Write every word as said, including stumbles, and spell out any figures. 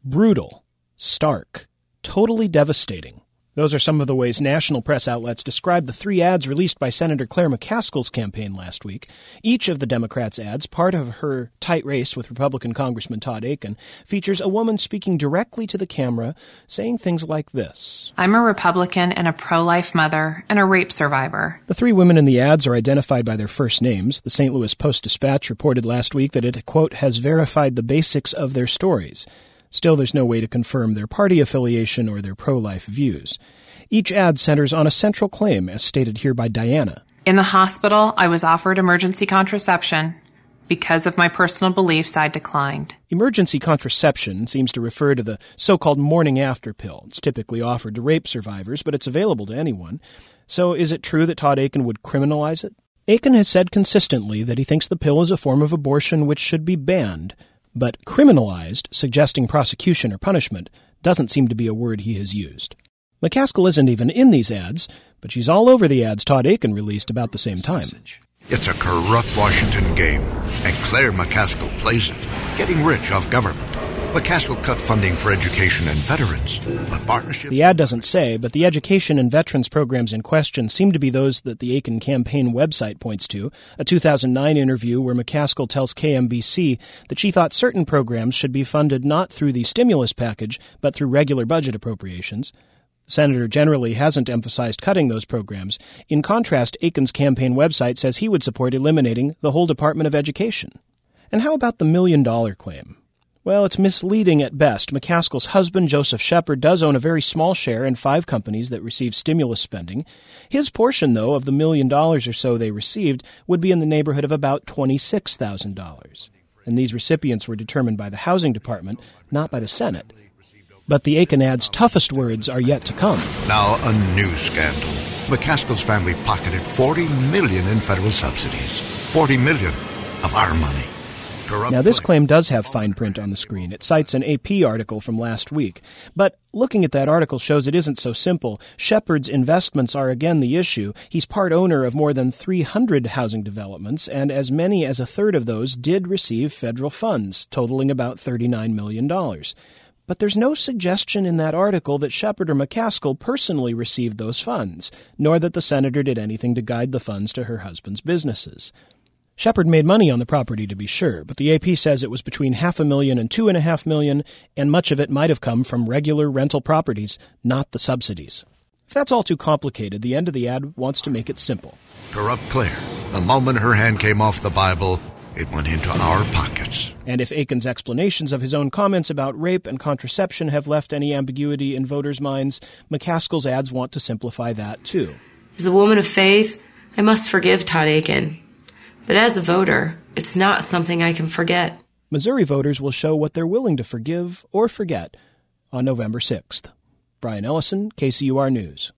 brutal, stark, totally devastating. Those are some of the ways national press outlets describe the three ads released by Senator Claire McCaskill's campaign last week. Each of the Democrats' ads, part of her tight race with Republican Congressman Todd Akin, features a woman speaking directly to the camera, saying things like this. I'm a Republican and a pro-life mother and a rape survivor. The three women in the ads are identified by their first names. The Saint Louis Post-Dispatch reported last week that it, quote, has verified the basics of their stories. Still, there's no way to confirm their party affiliation or their pro-life views. Each ad centers on a central claim, as stated here by Diana. In the hospital, I was offered emergency contraception. Because of my personal beliefs, I declined. Emergency contraception seems to refer to the so-called morning after pill. It's typically offered to rape survivors, but it's available to anyone. So is it true that Todd Akin would criminalize it? Akin has said consistently that he thinks the pill is a form of abortion which should be banned. But criminalized, suggesting prosecution or punishment, doesn't seem to be a word he has used. McCaskill isn't even in these ads, but she's all over the ads Todd Akin released about the same time. It's a corrupt Washington game, and Claire McCaskill plays it, getting rich off government. McCaskill cut funding for education and veterans, but partnerships... The ad doesn't say, but the education and veterans programs in question seem to be those that the Akin campaign website points to, a two thousand nine interview where McCaskill tells K M B C that she thought certain programs should be funded not through the stimulus package, but through regular budget appropriations. The senator generally hasn't emphasized cutting those programs. In contrast, Akin's campaign website says he would support eliminating the whole Department of Education. And how about the million-dollar claim? Well, it's misleading at best. McCaskill's husband, Joseph Shepard, does own a very small share in five companies that receive stimulus spending. His portion, though, of the million dollars or so they received would be in the neighborhood of about twenty-six thousand dollars. And these recipients were determined by the Housing Department, not by the Senate. But the Akin ad's toughest words are yet to come. Now a new scandal. McCaskill's family pocketed forty million dollars in federal subsidies. forty million dollars of our money. Now, this claim does have fine print on the screen. It cites an A P article from last week. But looking at that article shows it isn't so simple. Shepard's investments are again the issue. He's part owner of more than three hundred housing developments, and as many as a third of those did receive federal funds, totaling about thirty-nine million dollars. But there's no suggestion in that article that Shepard or McCaskill personally received those funds, nor that the senator did anything to guide the funds to her husband's businesses. Shepard made money on the property, to be sure, but the A P says it was between half a million and two and a half million, and much of it might have come from regular rental properties, not the subsidies. If that's all too complicated, the end of the ad wants to make it simple. Corrupt Claire. The moment her hand came off the Bible, it went into our pockets. And if Akin's explanations of his own comments about rape and contraception have left any ambiguity in voters' minds, McCaskill's ads want to simplify that, too. As a woman of faith, I must forgive Todd Akin. But as a voter, it's not something I can forget. Missouri voters will show what they're willing to forgive or forget on November sixth. Brian Ellison, K C U R News.